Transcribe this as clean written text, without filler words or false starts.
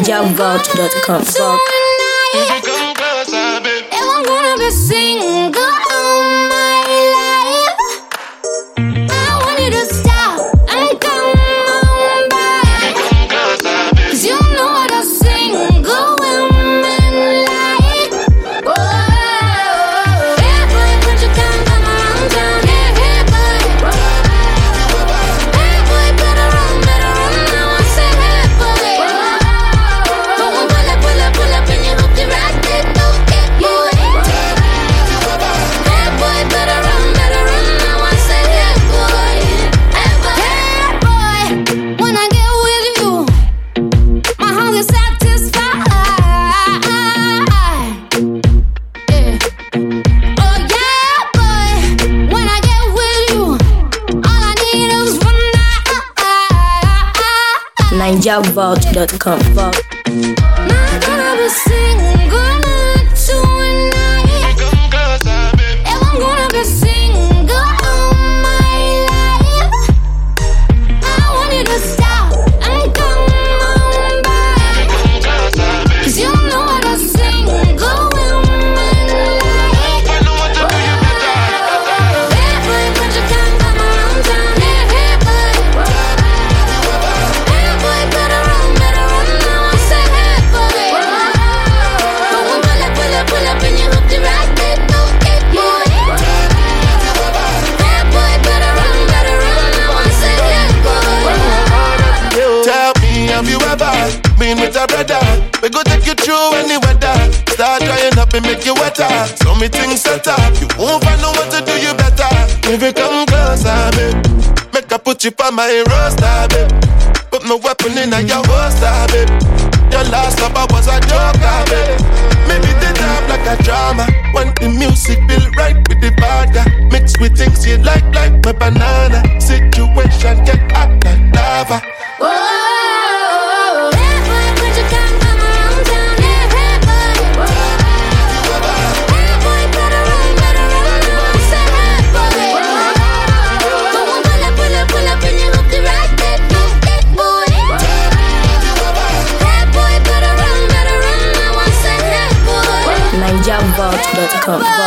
NigerVault.com. Come closer, babe. If I'm gonna be single all my life, I want you to stop and come on back. Come closer, babe. 'Cause you know what a single woman like. Whoa, yeah, boy, put your thumb around town. Yeah, boy. Hey, boy, better run now. I said, hey, boy. But when pull up, and you hook the right there, don't get boy. Hey, boy, better run now. I said, hey, boy. Hey, boy, when I get with you, my heart is satisfied. Yeah. Oh yeah, boy. When I get with you, all I need is one night. NigerVault.com. Not gonna be single tonight. Come closer, babe. If I'm gonna be single all my life, I want you to stop and come on back. Come closer, babe. 'Cause you know what a single woman like. I know what to do, you better. Hey, boy, put your thumb around town. Hey, boy. Hey, boy, better run now. I say, hey, boy. But when pull up, and you hook the right there, don't get boy. Hey, boy, better run now. I say, hey, boy. Tell me, have you ever been with a brother? We go take you through any weather. Start drying up and make you wetter. So me things set up. You won't find know what to do, you better. If you come closer, babe, make I put you on my roster, babe. Put my weapon in your holster, babe. Your last lover was a joker, babe. Maybe they drop like a drama. When the music built right with the vodka, mixed with things you like my banana. Situation get hot like lava. Whoa, hey, boy, put your thumb around town. Hey, boy. Hey, boy, better run now. I say, hey, boy. But when pull up, and you hook the right there, don't get boy. Hey, boy, better run now. I say, hey, boy. NigerVault.com.